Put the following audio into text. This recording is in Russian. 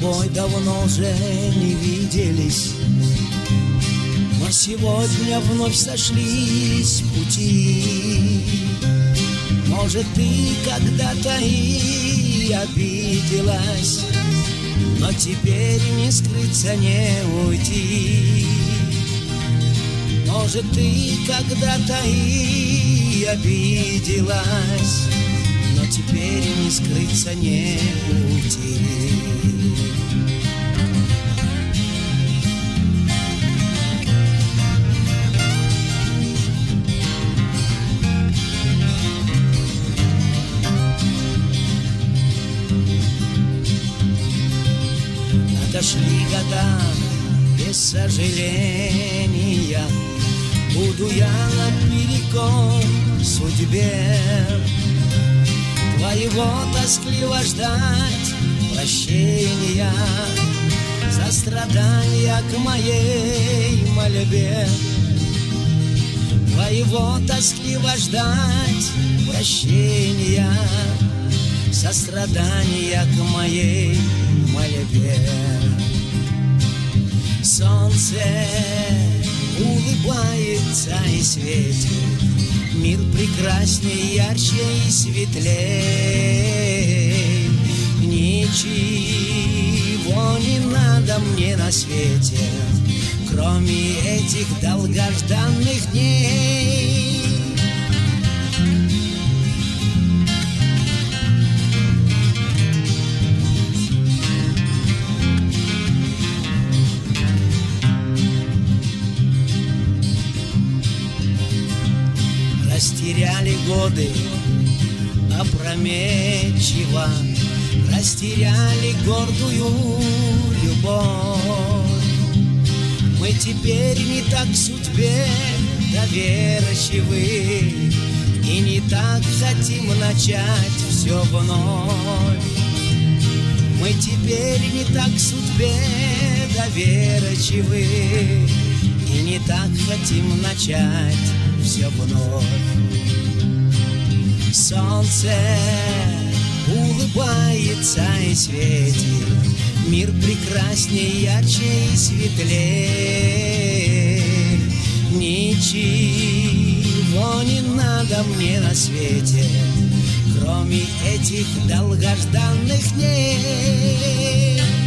тобой давно уже не виделись, но сегодня вновь сошлись пути. Может, ты когда-то и обиделась, но теперь не скрыться, не уйти. Может, ты когда-то и обиделась, но теперь не скрыться, не уйти. Отошли года без сожаления, буду я наперекор судьбе твоего тоскливо ждать прощения за страдания к моей мольбе. Твоего тоскливо ждать прощения за страдания к моей мольбе. Солнце улыбается и светит, мир прекрасней, ярче и светлей. Ничего не надо мне на свете, кроме этих долгожданных дней. Растеряли годы опрометчиво, растеряли гордую любовь. Мы теперь не так к судьбе доверчивы и не так хотим начать все вновь. Мы теперь не так к судьбе доверчивы и не так хотим начать все вновь. Солнце улыбается и светит, мир прекрасней, ярче и светлей. Ничего не надо мне на свете, кроме этих долгожданных дней.